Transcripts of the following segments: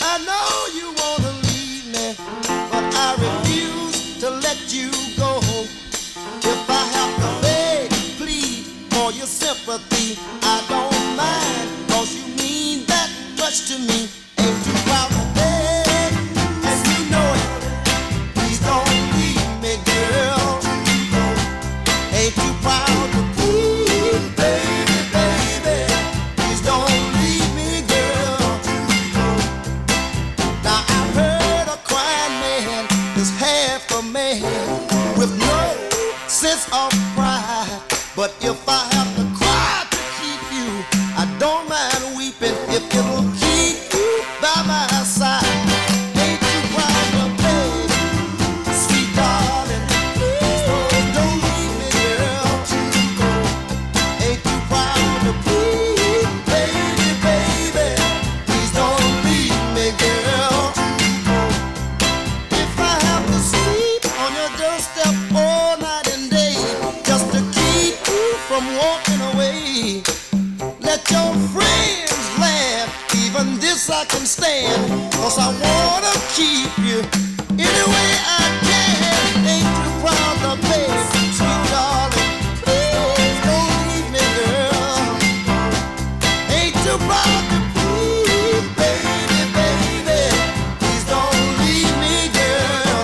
I know you wanna leave me, but I refuse to let you go. If I have to beg, plead for your sympathy, I don't mind, 'cause you mean that much to me. Ain't too proud to beg, and you know it. Please don't leave me, girl. Ain't too proud to plead, baby, baby. Please don't leave me, girl. Now I've heard a crying man is half a man with no sense of pride. But if I have to cry to keep you, I don't mind weeping if it'll keep you by my side. Ain't you proud to beg, sweet darling? Please don't leave me, girl. Ain't you proud to plead, baby, baby? Please don't leave me, girl. If I have to sleep on your doorstep all night and day just to keep you from walking away, let your friends laugh, even this I can stand, 'cause I wanna keep you any way I can. Ain't you proud to beg, sweet darling? Please don't leave me, girl. Ain't you proud to plead, baby, baby? Please don't leave me, girl.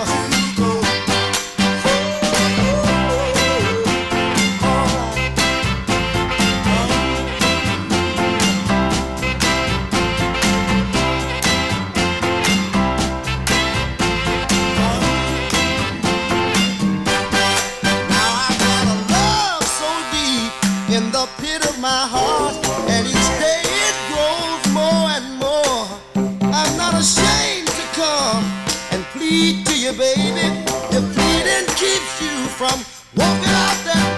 Now I got a love so deep in the pit of my heart, and each day it grows more and more. I'm not ashamed to come and plead to you, baby. If pleading keeps you from walking out that